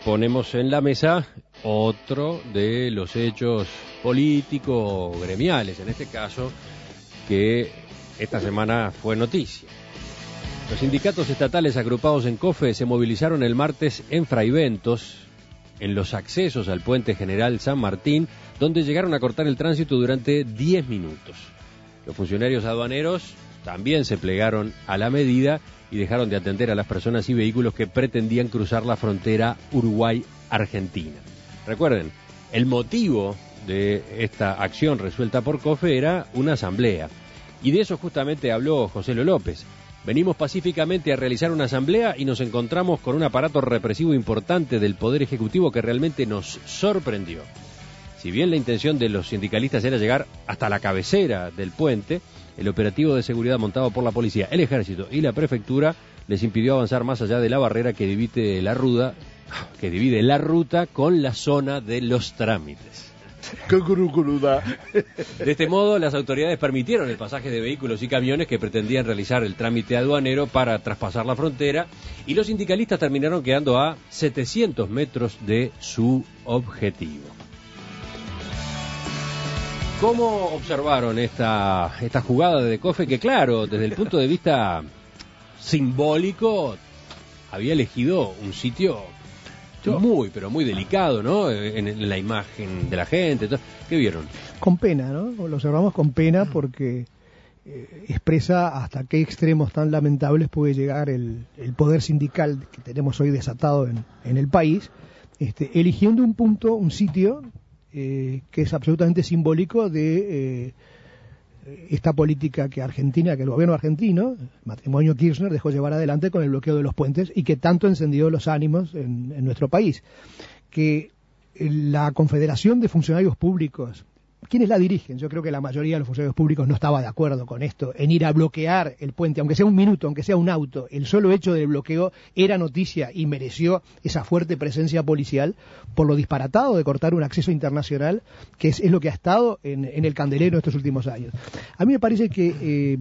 ponemos en la mesa otro de los hechos políticos gremiales, en este caso, que esta semana fue noticia. Los sindicatos estatales agrupados en COFE se movilizaron el martes en Fraiventos, en los accesos al puente General San Martín, donde llegaron a cortar el tránsito durante 10 minutos. Los funcionarios aduaneros también se plegaron a la medida y dejaron de atender a las personas y vehículos que pretendían cruzar la frontera Uruguay-Argentina. Recuerden, el motivo de esta acción resuelta por COFE era una asamblea, y de eso justamente habló José López. Venimos pacíficamente a realizar una asamblea y nos encontramos con un aparato represivo importante del Poder Ejecutivo que realmente nos sorprendió. Si bien la intención de los sindicalistas era llegar hasta la cabecera del puente, el operativo de seguridad montado por la policía, el ejército y la prefectura les impidió avanzar más allá de la barrera que divide la ruta con la zona de los trámites. De este modo, las autoridades permitieron el pasaje de vehículos y camiones que pretendían realizar el trámite aduanero para traspasar la frontera, y los sindicalistas terminaron quedando a 700 metros de su objetivo. ¿Cómo observaron esta jugada de COFE que, claro, desde el punto de vista simbólico, había elegido un sitio muy, pero muy delicado, ¿no? En la imagen de la gente. ¿Qué vieron? Con pena, ¿no? Lo observamos con pena porque expresa hasta qué extremos tan lamentables puede llegar el poder sindical que tenemos hoy desatado en el país, eligiendo un sitio que es absolutamente simbólico de esta política que el gobierno argentino, el matrimonio Kirchner, dejó llevar adelante con el bloqueo de los puentes y que tanto encendió los ánimos en nuestro país. Que la Confederación de Funcionarios Públicos, ¿quiénes la dirigen? Yo creo que la mayoría de los funcionarios públicos no estaba de acuerdo con esto, en ir a bloquear el puente, aunque sea un minuto, aunque sea un auto. El solo hecho del bloqueo era noticia y mereció esa fuerte presencia policial por lo disparatado de cortar un acceso internacional, que es lo que ha estado en el candelero estos últimos años. A mí me parece que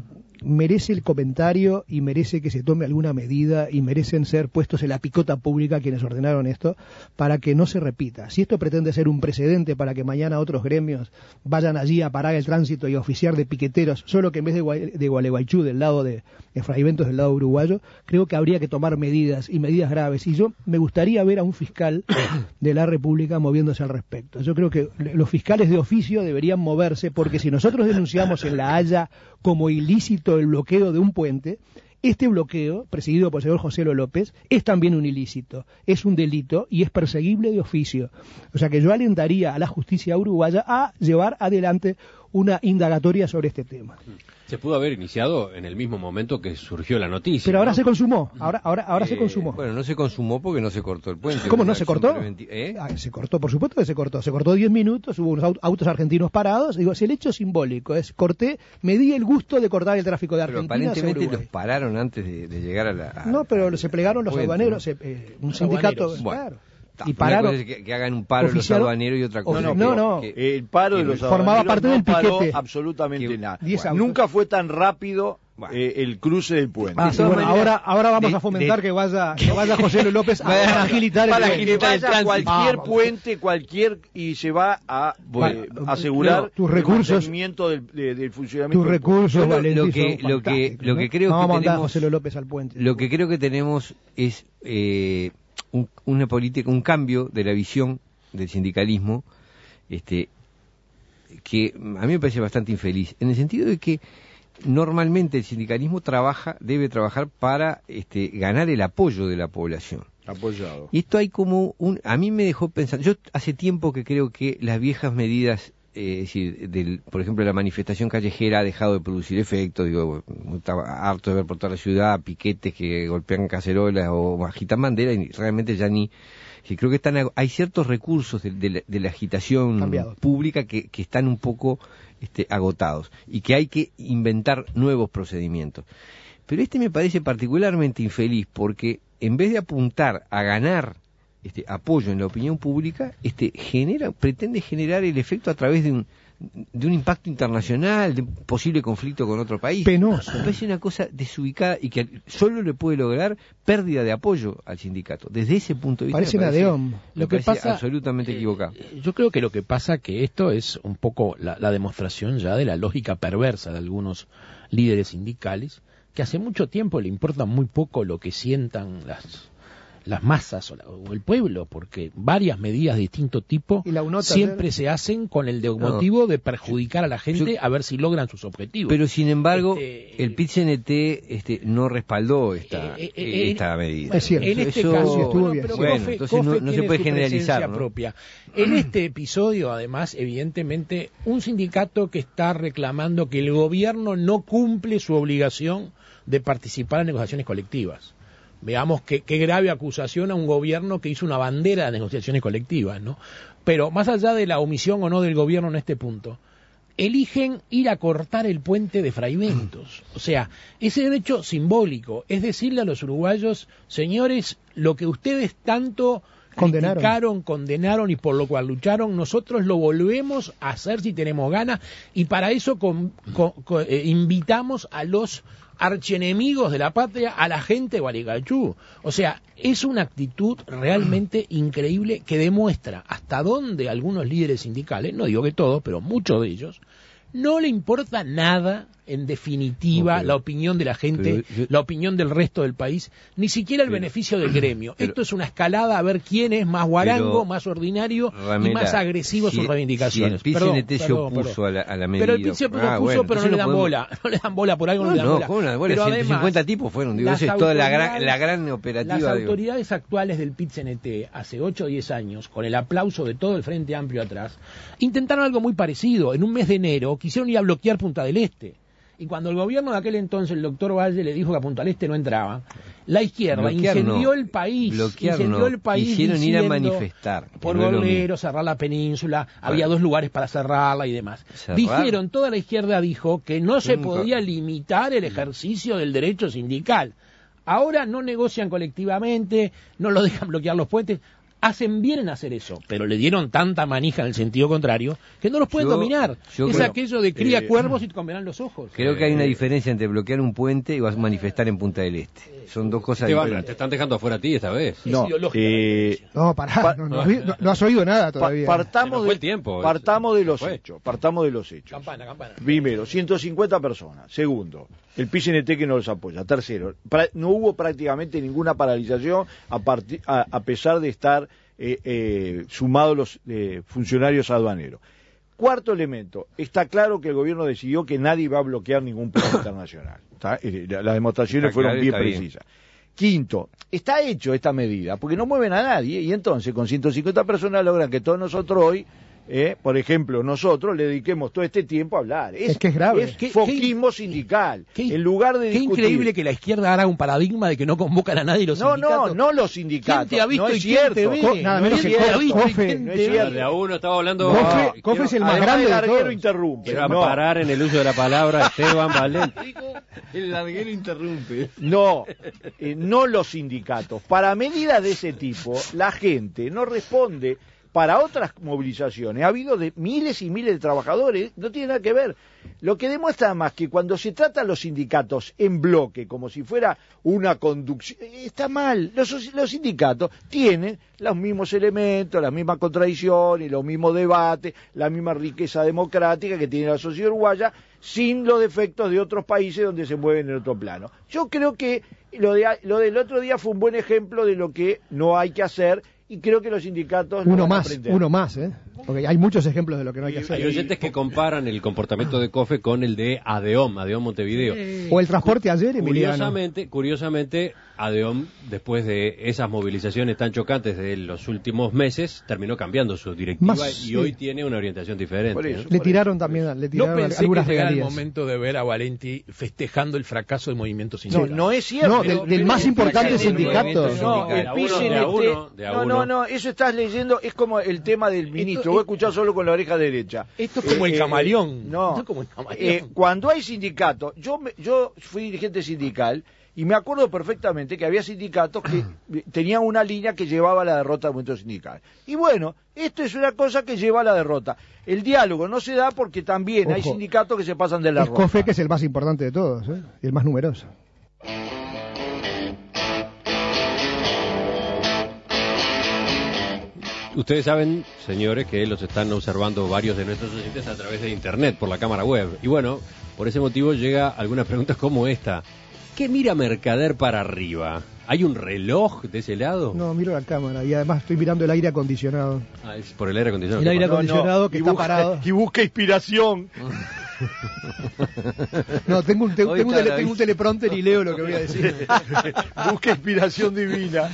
merece el comentario y merece que se tome alguna medida y merecen ser puestos en la picota pública quienes ordenaron esto para que no se repita. Si esto pretende ser un precedente para que mañana otros gremios vayan allí a parar el tránsito y a oficiar de piqueteros, solo que en vez de Gualeguaychú, del lado de Fraiventos, del lado uruguayo, creo que habría que tomar medidas y medidas graves. Y yo me gustaría ver a un fiscal de la República moviéndose al respecto. Yo creo que los fiscales de oficio deberían moverse, porque si nosotros denunciamos en La Haya como ilícito el bloqueo de un puente, este bloqueo, presidido por el señor José López, es también un ilícito, es un delito y es perseguible de oficio. O sea que yo alentaría a la justicia uruguaya a llevar adelante una indagatoria sobre este tema. Se pudo haber iniciado en el mismo momento que surgió la noticia. Pero ahora, ¿no? Se consumó, ahora se consumó. Bueno, no se consumó porque no se cortó el puente. ¿Cómo no se cortó? Se cortó, por supuesto que se cortó. Se cortó 10 minutos, hubo unos autos argentinos parados. Digo, si el hecho simbólico es me di el gusto de cortar el tráfico de Argentina. Pero aparentemente los pararon antes de llegar a la... No, pero se plegaron los aduaneros, un sindicato... Bueno. Claro. Y pararon, una cosa es que hagan un paro los aduaneros y otra cosa. No. El paro de los aduaneros formaba parte del piquete. Paró absolutamente nada. Nunca fue tan rápido el cruce del puente. Ahora vamos a fomentar que vaya José José a agilitar el tránsito. Cualquier puente, y se va a asegurar el mantenimiento del funcionamiento. Tus recursos, lo que creo que tenemos, José López al puente. Lo que creo que tenemos es una política, un cambio de la visión del sindicalismo, que a mí me parece bastante infeliz, en el sentido de que normalmente el sindicalismo debe trabajar para ganar el apoyo de la población. Apoyado. Y esto hay como a mí me dejó pensar, yo hace tiempo que creo que las viejas medidas, es decir, por ejemplo, la manifestación callejera ha dejado de producir efecto. Estaba harto de ver por toda la ciudad piquetes que golpean cacerolas o agitan banderas y realmente ya ni... creo que hay ciertos recursos de la agitación pública que están un poco agotados y que hay que inventar nuevos procedimientos. Pero me parece particularmente infeliz porque en vez de apuntar a ganar apoyo en la opinión pública, pretende generar el efecto a través de de un impacto internacional, de un posible conflicto con otro país. Penoso. Me parece una cosa desubicada y que solo le puede lograr pérdida de apoyo al sindicato. Desde ese punto de vista parece una ADEOM. Lo que pasa absolutamente equivocado. Yo creo que lo que pasa que esto es un poco la demostración ya de la lógica perversa de algunos líderes sindicales, que hace mucho tiempo le importa muy poco lo que sientan las masas o el pueblo, porque varias medidas de distinto tipo siempre se hacen con el motivo de perjudicar a la gente a ver si logran sus objetivos. Pero sin embargo, el PIT-CNT no respaldó esta medida. Es cierto. En este caso estuvo bien. Bueno, entonces no se puede generalizar, ¿no? Propia. En este episodio, además, evidentemente, un sindicato que está reclamando que el gobierno no cumple su obligación de participar en negociaciones colectivas. Veamos qué grave acusación a un gobierno que hizo una bandera de negociaciones colectivas, ¿no? Pero más allá de la omisión o no del gobierno en este punto, eligen ir a cortar el puente de Fraiventos. O sea, ese hecho simbólico es decirle a los uruguayos, señores, lo que ustedes tanto criticaron, condenaron y por lo cual lucharon, nosotros lo volvemos a hacer si tenemos ganas, y para eso invitamos a los archienemigos de la patria, a la gente de Gualeguaychú. O sea, es una actitud realmente increíble que demuestra hasta dónde algunos líderes sindicales, no digo que todos, pero muchos de ellos, no le importa nada, en definitiva, la opinión de la gente, la opinión del resto del país, ni siquiera el beneficio del gremio. Esto es una escalada a ver quién es más guarango, más ordinario, Ramela, y más agresivo en sus reivindicaciones. Si el PIT-CNT se opuso a la medida. Pero el PIT se opuso, pero no le dan bola. No le dan bola, por algo no le dan bola. ¿Cómo no le dan bola? 150 tipos fueron. Digo, esa es toda la gran operativa. Las autoridades actuales del PIT-CNT, hace 8 o 10 años, con el aplauso de todo el Frente Amplio atrás, intentaron algo muy parecido. En un mes de enero quisieron ir a bloquear Punta del Este. Y cuando el gobierno de aquel entonces, el doctor Valle, le dijo que a Punta del Este no entraba, la izquierda incendió el país. Quisieron ir a manifestar. Por Gorlero, cerrar la península, había 2 lugares para cerrarla y demás. Dijeron, toda la izquierda dijo que no se podía limitar el ejercicio del derecho sindical. Ahora no negocian colectivamente, no lo dejan bloquear los puentes. Hacen bien en hacer eso, pero le dieron tanta manija en el sentido contrario que no los pueden dominar. Es aquello de cría cuervos y te comerán los ojos. Creo que hay una diferencia entre bloquear un puente y vas a manifestar en Punta del Este. Son dos cosas diferentes. Te están dejando afuera a ti esta vez. No, pará, no has oído nada todavía. Partamos de los hechos. Campana. Primero, 150 personas. Segundo, el PIT-CNT que no los apoya. Tercero, no hubo prácticamente ninguna paralización a pesar de estar sumados los funcionarios aduaneros. Cuarto elemento, está claro que el gobierno decidió que nadie va a bloquear ningún puente internacional. Las demostraciones fueron bien precisas. Quinto, está hecho esta medida porque no mueven a nadie y entonces con 150 personas logran que todos nosotros hoy, por ejemplo, nosotros le dediquemos todo este tiempo a hablar. Es que es grave. Es foquismo sindical. En lugar de discutir. Qué increíble que la izquierda haga un paradigma de que no convocan a nadie los sindicatos. No los sindicatos. ¿Quién te ha visto no es cierto. Nada menos que Cofe. No es cierto. De a uno estaba hablando. Cofe es el más grande de todos. Interrumpe. Quiero amparar en el uso de la palabra Esteban Valente. El larguero interrumpe. No los sindicatos. Para medidas de ese tipo, la gente no responde. Para otras movilizaciones ha habido de miles y miles de trabajadores, no tiene nada que ver. Lo que demuestra más que cuando se trata a los sindicatos en bloque, como si fuera una conducción, está mal. Los sindicatos tienen los mismos elementos, las mismas contradicciones, los mismos debates, la misma riqueza democrática que tiene la sociedad uruguaya, sin los defectos de otros países donde se mueven en otro plano. Yo creo que lo del otro día fue un buen ejemplo de lo que no hay que hacer. Y creo que los sindicatos uno más, porque hay muchos ejemplos de lo que no hay que hacer. Hay oyentes que comparan el comportamiento de COFE con el de ADEOM Montevideo. O el transporte ayer, Emiliano. Curiosamente, ADEOM, después de esas movilizaciones tan chocantes de los últimos meses, terminó cambiando su directiva y hoy tiene una orientación diferente. Le tiraron algunas regalías. Era el momento de ver a Valenti festejando el fracaso del movimiento sindical. No es cierto. No, del más importante sindicato. No, eso estás leyendo, es como el tema del ministro. Vos escuchás solo con la oreja derecha. Esto es como el camaleón. Cuando hay sindicatos, yo fui dirigente sindical Y me acuerdo perfectamente que había sindicatos que tenían una línea que llevaba a la derrota del movimiento sindical. Y bueno, esto es una cosa que lleva a la derrota. El diálogo no se da porque también hay sindicatos que se pasan de la el rosca. COFEC es el más importante de todos, y el más numeroso. Ustedes saben, señores, que los están observando varios de nuestros oyentes a través de internet, por la cámara web. Y bueno, por ese motivo llega algunas preguntas como esta. ¿Qué mira Mercader para arriba? ¿Hay un reloj de ese lado? No, miro la cámara y además estoy mirando el aire acondicionado. Ah, es por el aire acondicionado. El aire ¿Qué pasa? acondicionado que está parado. Y busca inspiración. No, tengo un teleprompter y leo lo que voy a decir. Busca inspiración divina.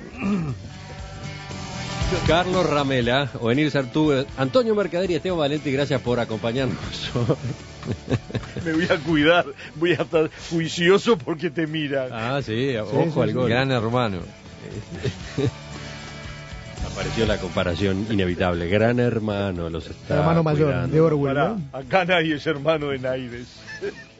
Carlos Ramela, Ovenir Sartú, Antonio Mercader y Esteban Valenti, gracias por acompañarnos. Me voy a cuidar, voy a estar juicioso porque te miran. Ah, sí, ojo al gol. Gran hermano. Apareció la comparación inevitable. Gran hermano, los está Hermano mayor, cuidando. de Orwell, Pará, ¿no? acá nadie es hermano de Naides.